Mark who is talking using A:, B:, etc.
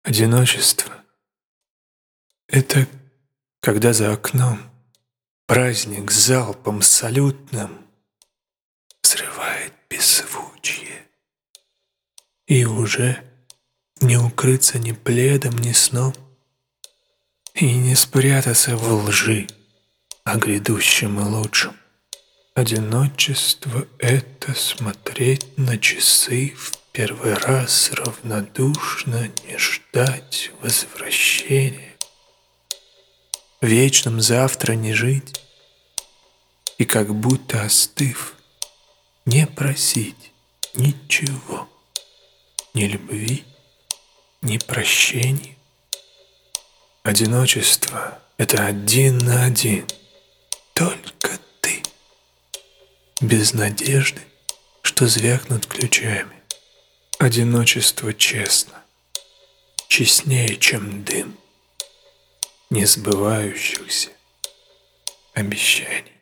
A: Одиночество — это когда за окном праздник залпом салютным взрывает беззвучье, и уже не укрыться ни пледом, ни сном, и не спрятаться в лжи о грядущем и лучшем. Одиночество — это смотреть на часы в первый раз равнодушно, не ждать возвращения, в вечном завтра не жить и, как будто остыв, не просить ничего, ни любви, ни прощения. Одиночество — это один на один, только ты, без надежды, что звякнут ключами. Одиночество честно, честнее, чем дым несбывающихся обещаний.